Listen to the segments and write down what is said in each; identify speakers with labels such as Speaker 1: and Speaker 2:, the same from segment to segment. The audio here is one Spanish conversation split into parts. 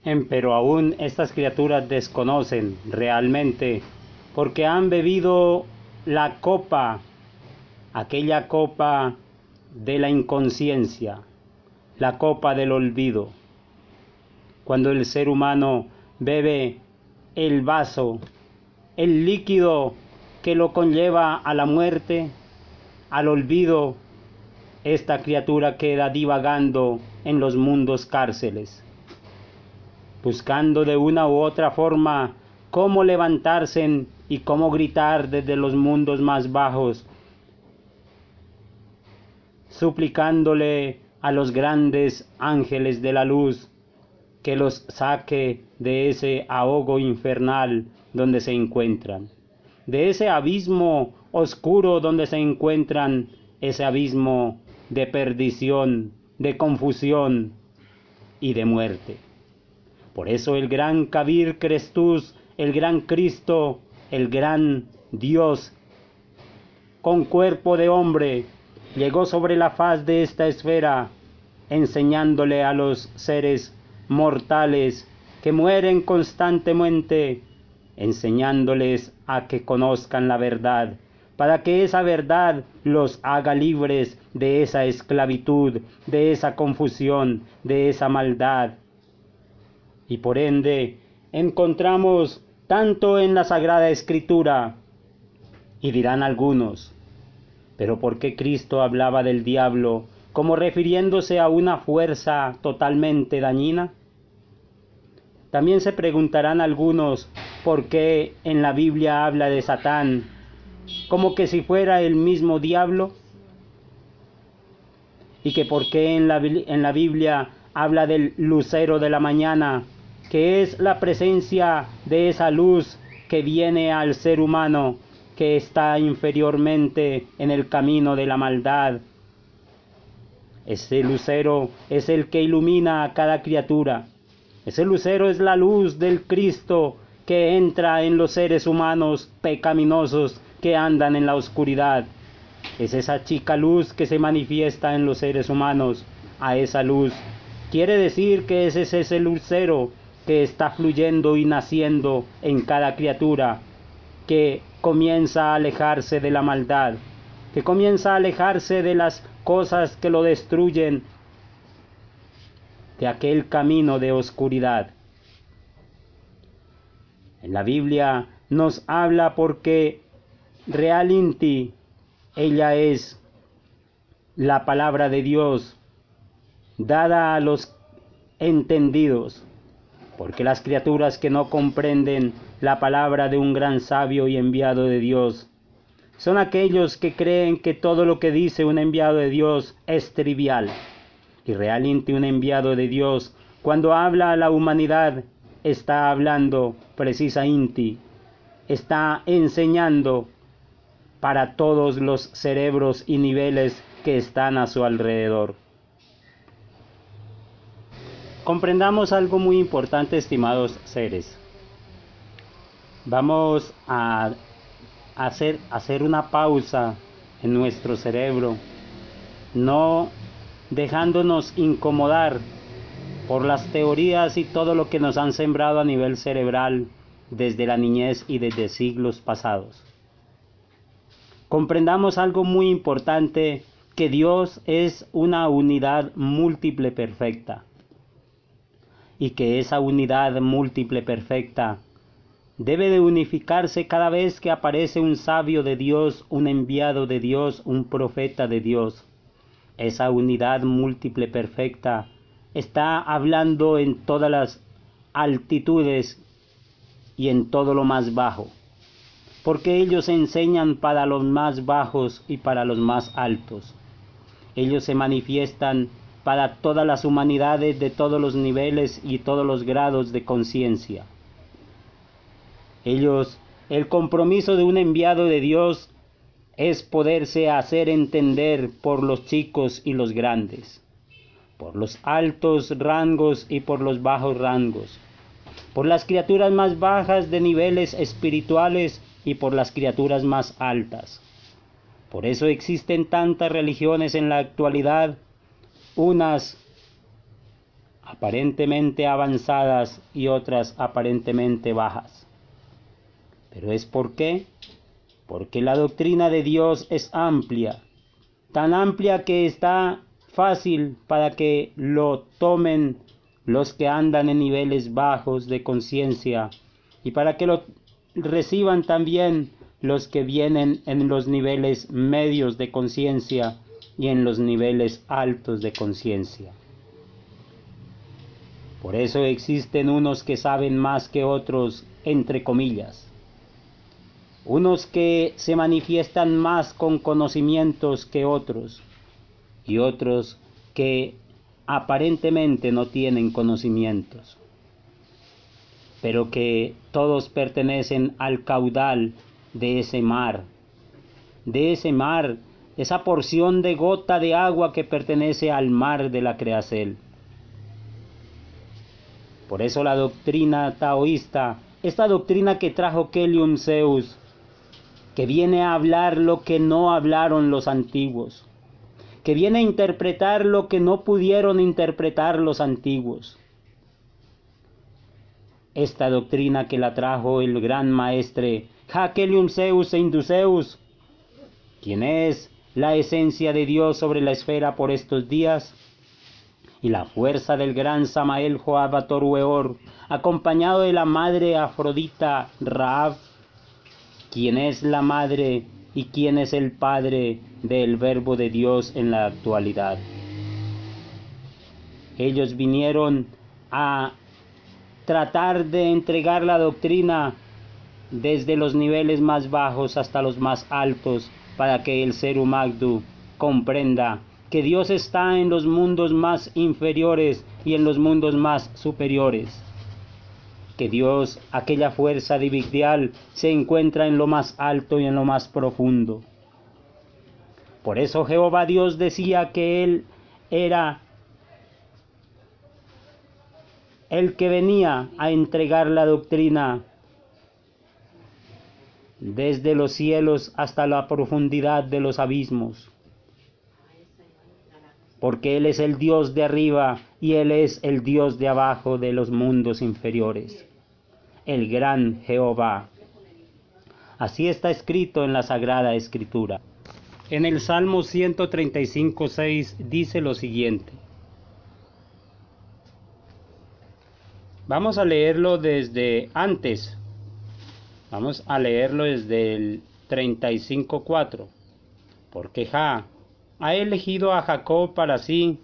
Speaker 1: Pero aún estas criaturas desconocen realmente, porque han bebido la copa, aquella copa de la inconsciencia, la copa del olvido. Cuando el ser humano bebe el vaso, el líquido que lo conlleva a la muerte, al olvido, esta criatura queda divagando en los mundos cárceles, buscando de una u otra forma cómo levantarse y cómo gritar desde los mundos más bajos, suplicándole a los grandes ángeles de la luz que los saque de ese ahogo infernal donde se encuentran, de ese abismo oscuro donde se encuentran, ese abismo de perdición, de confusión y de muerte. Por eso el gran Kabir Kristus, el gran Cristo, el gran Dios con cuerpo de hombre, llegó sobre la faz de esta esfera, enseñándole a los seres mortales que mueren constantemente, enseñándoles a que conozcan la verdad, para que esa verdad los haga libres de esa esclavitud, de esa confusión, de esa maldad. Y por ende, encontramos tanto en la Sagrada Escritura, y dirán algunos, pero ¿por qué Cristo hablaba del diablo como refiriéndose a una fuerza totalmente dañina? También se preguntarán algunos por qué en la Biblia habla de Satán como que si fuera el mismo diablo, y que por qué en la Biblia habla del lucero de la mañana, que es la presencia de esa luz que viene al ser humano que está inferiormente en el camino de la maldad. Ese lucero es el que ilumina a cada criatura. Ese lucero es la luz del Cristo que entra en los seres humanos pecaminosos que andan en la oscuridad. Es esa chica luz que se manifiesta en los seres humanos. A esa luz quiere decir que ese es ese lucero que está fluyendo y naciendo en cada criatura, que comienza a alejarse de la maldad, que comienza a alejarse de las cosas que lo destruyen, de aquel camino de oscuridad. En la Biblia nos habla porque realmente ella es la palabra de Dios dada a los entendidos, porque las criaturas que no comprenden la palabra de un gran sabio y enviado de Dios son aquellos que creen que todo lo que dice un enviado de Dios es trivial. Y realmente un enviado de Dios, cuando habla a la humanidad, está hablando precisamente, está enseñando para todos los cerebros y niveles que están a su alrededor. Comprendamos algo muy importante, estimados seres. Vamos a hacer una pausa en nuestro cerebro, no dejándonos incomodar por las teorías y todo lo que nos han sembrado a nivel cerebral desde la niñez y desde siglos pasados. Comprendamos algo muy importante, que Dios es una unidad múltiple perfecta, y que esa unidad múltiple perfecta debe de unificarse cada vez que aparece un sabio de Dios, un enviado de Dios, un profeta de Dios. Esa unidad múltiple perfecta está hablando en todas las altitudes y en todo lo más bajo, porque ellos enseñan para los más bajos y para los más altos. Ellos se manifiestan para todas las humanidades de todos los niveles y todos los grados de conciencia. El compromiso de un enviado de Dios es poderse hacer entender por los chicos y los grandes, por los altos rangos y por los bajos rangos, por las criaturas más bajas de niveles espirituales y por las criaturas más altas. Por eso existen tantas religiones en la actualidad, unas aparentemente avanzadas y otras aparentemente bajas. ¿Pero es por qué? Porque la doctrina de Dios es amplia, tan amplia que está fácil para que lo tomen los que andan en niveles bajos de conciencia y para que lo reciban también los que vienen en los niveles medios de conciencia y en los niveles altos de conciencia. Por eso existen unos que saben más que otros, entre comillas. Unos que se manifiestan más con conocimientos que otros, y otros que aparentemente no tienen conocimientos, pero que todos pertenecen al caudal de ese mar, esa porción de gota de agua que pertenece al mar de la creación. Por eso la doctrina taoísta, esta doctrina que trajo Kelium Zeus, que viene a hablar lo que no hablaron los antiguos, que viene a interpretar lo que no pudieron interpretar los antiguos. Esta doctrina que la trajo el gran maestre Kelium Zeus e Induzeus, quien es la esencia de Dios sobre la esfera por estos días, y la fuerza del gran Samael Joabator Weor, acompañado de la madre Afrodita Raab, quien es la madre y quien es el padre del Verbo de Dios en la actualidad. Ellos vinieron a tratar de entregar la doctrina desde los niveles más bajos hasta los más altos, para que el ser humano comprenda que Dios está en los mundos más inferiores y en los mundos más superiores. Que Dios, aquella fuerza divinal, se encuentra en lo más alto y en lo más profundo. Por eso Jehová Dios decía que Él era el que venía a entregar la doctrina desde los cielos hasta la profundidad de los abismos. Porque Él es el Dios de arriba y Él es el Dios de abajo de los mundos inferiores. El gran Jehová. Así está escrito en la Sagrada Escritura. En el Salmo 135:6 dice lo siguiente. Vamos a leerlo desde antes. Vamos a leerlo desde el 35:4. Porque Jah ha elegido a Jacob para sí,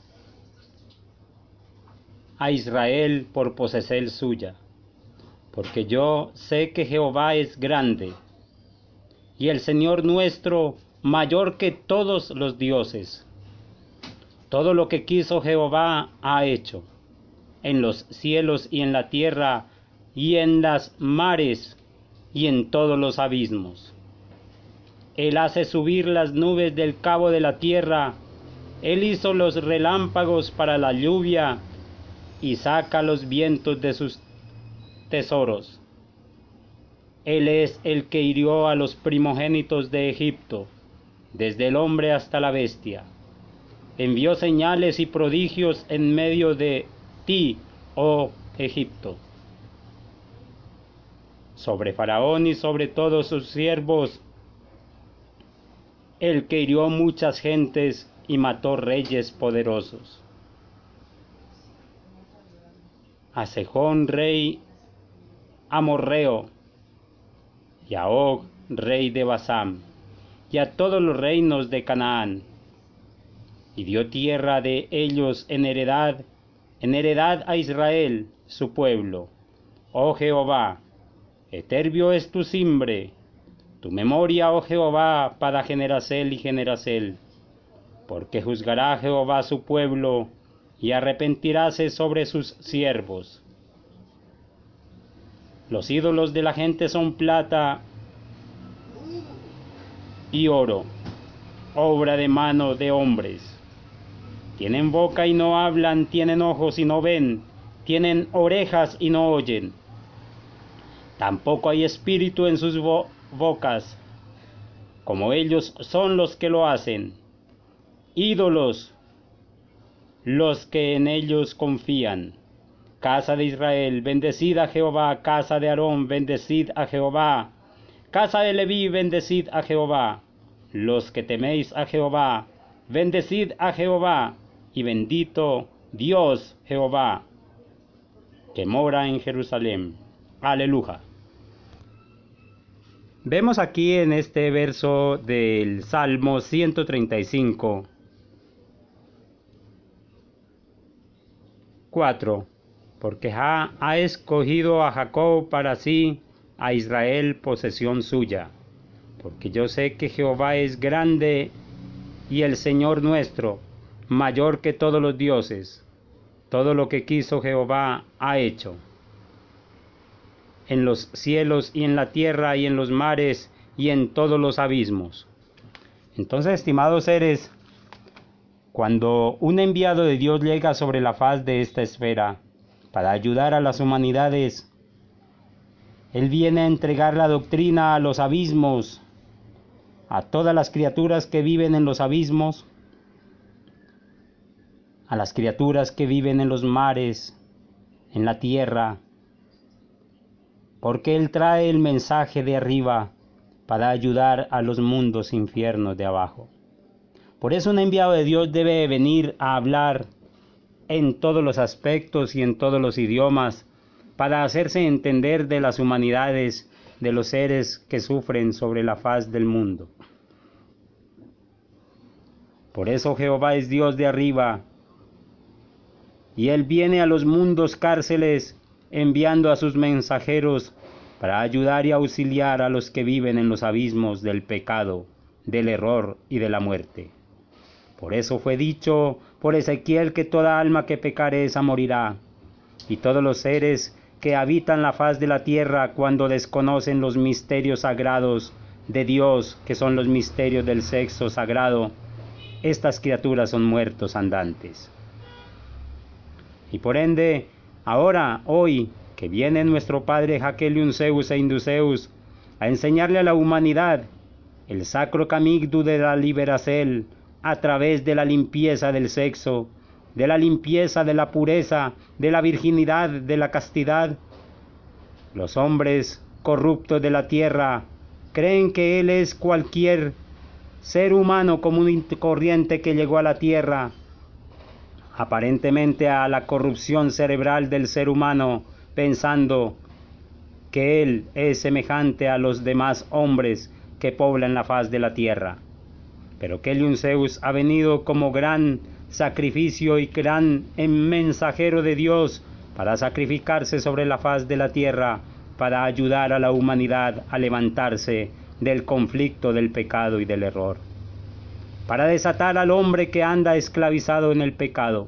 Speaker 1: a Israel por posesión suya. Porque yo sé que Jehová es grande, y el Señor nuestro mayor que todos los dioses. Todo lo que quiso Jehová ha hecho, en los cielos y en la tierra, y en las mares, y en todos los abismos. Él hace subir las nubes del cabo de la tierra, Él hizo los relámpagos para la lluvia, y saca los vientos de sus tesoros. Él es el que hirió a los primogénitos de Egipto, desde el hombre hasta la bestia. Envió señales y prodigios en medio de ti, oh Egipto. Sobre Faraón y sobre todos sus siervos, el que hirió muchas gentes y mató reyes poderosos. A Sejón, rey amorreo, y a Og, rey de Basán, y a todos los reinos de Canaán, y dio tierra de ellos en heredad a Israel, su pueblo. Oh Jehová, eterno es tu simbre, tu memoria, oh Jehová, para generación y generación. Porque juzgará Jehová su pueblo, y arrepentiráse sobre sus siervos. Los ídolos de la gente son plata y oro, obra de mano de hombres. Tienen boca y no hablan, tienen ojos y no ven, tienen orejas y no oyen. Tampoco hay espíritu en sus bocas, como ellos son los que lo hacen. Ídolos los que en ellos confían. Casa de Israel, bendecid a Jehová. Casa de Aarón, bendecid a Jehová. Casa de Leví, bendecid a Jehová. Los que teméis a Jehová, bendecid a Jehová. Y bendito Dios Jehová, que mora en Jerusalén. Aleluya. Vemos aquí en este verso del Salmo 135, 4. Porque Jah ha escogido a Jacob para sí, a Israel posesión suya. Porque yo sé que Jehová es grande y el Señor nuestro, mayor que todos los dioses. Todo lo que quiso Jehová ha hecho. En los cielos y en la tierra y en los mares y en todos los abismos. Entonces, estimados seres, cuando un enviado de Dios llega sobre la faz de esta esfera para ayudar a las humanidades, Él viene a entregar la doctrina a los abismos, a todas las criaturas que viven en los abismos, a las criaturas que viven en los mares, en la tierra, porque Él trae el mensaje de arriba para ayudar a los mundos infiernos de abajo. Por eso un enviado de Dios debe venir a hablar en todos los aspectos y en todos los idiomas para hacerse entender de las humanidades, de los seres que sufren sobre la faz del mundo. Por eso Jehová es Dios de arriba, y Él viene a los mundos cárceles enviando a sus mensajeros para ayudar y auxiliar a los que viven en los abismos del pecado, del error y de la muerte. Por eso fue dicho por Ezequiel que toda alma que pecare esa morirá, y todos los seres que habitan la faz de la tierra cuando desconocen los misterios sagrados de Dios, que son los misterios del sexo sagrado, estas criaturas son muertos andantes. Y por ende, ahora, hoy, que viene nuestro Padre Jaquelium Zeus e Induceus a enseñarle a la humanidad el sacro camigdu de la liberacel a través de la limpieza del sexo, de la limpieza de la pureza, de la virginidad, de la castidad, los hombres corruptos de la tierra creen que Él es cualquier ser humano común y corriente que llegó a la tierra, aparentemente a la corrupción cerebral del ser humano, pensando que Él es semejante a los demás hombres que poblan la faz de la tierra. Pero Kelium Zeus ha venido como gran sacrificio y gran mensajero de Dios para sacrificarse sobre la faz de la tierra, para ayudar a la humanidad a levantarse del conflicto del pecado y del error, para desatar al hombre que anda esclavizado en el pecado.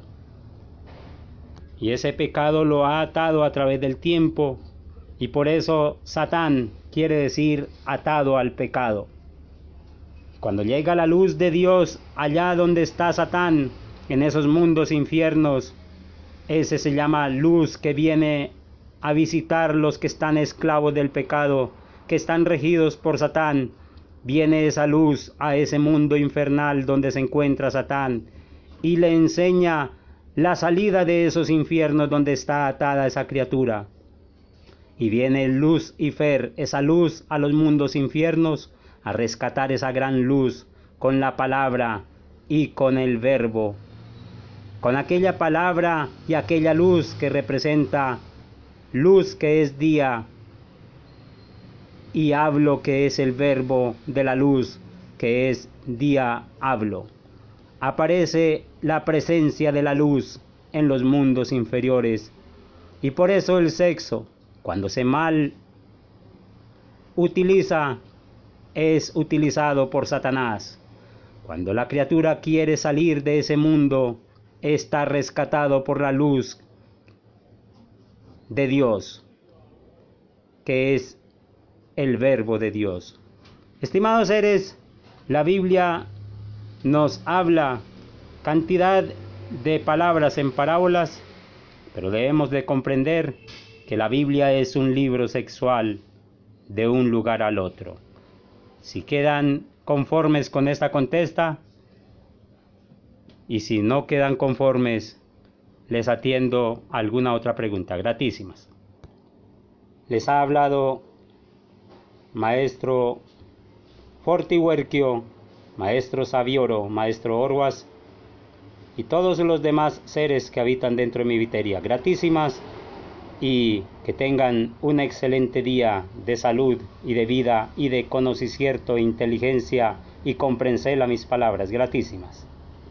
Speaker 1: Y ese pecado lo ha atado a través del tiempo, y por eso Satán quiere decir atado al pecado. Cuando llega la luz de Dios allá donde está Satán, en esos mundos infiernos, ese se llama luz que viene a visitar los que están esclavos del pecado, que están regidos por Satán. Viene esa luz a ese mundo infernal donde se encuentra Satán y le enseña la salida de esos infiernos donde está atada esa criatura. Y viene Lucifer, esa luz a los mundos infiernos, a rescatar esa gran luz con la palabra y con el verbo, con aquella palabra y aquella luz que representa luz que es día y hablo que es el verbo de la luz que es día hablo. Aparece la presencia de la luz en los mundos inferiores, y por eso el sexo, cuando se mal utiliza, es utilizado por Satanás. Cuando la criatura quiere salir de ese mundo, está rescatado por la luz de Dios, que es el verbo de Dios. Estimados seres, la Biblia nos habla cantidad de palabras en parábolas, pero debemos de comprender que la Biblia es un libro sexual de un lugar al otro. Si quedan conformes con esta contesta, y si no quedan conformes, les atiendo alguna otra pregunta. Gratísimas. Les ha hablado Maestro Fortihuerquio, Maestro Savioro, Maestro Orwas y todos los demás seres que habitan dentro de mi viteria. Gratísimas, y que tengan un excelente día de salud y de vida y de conocimiento, inteligencia y comprensela mis palabras. Gratísimas.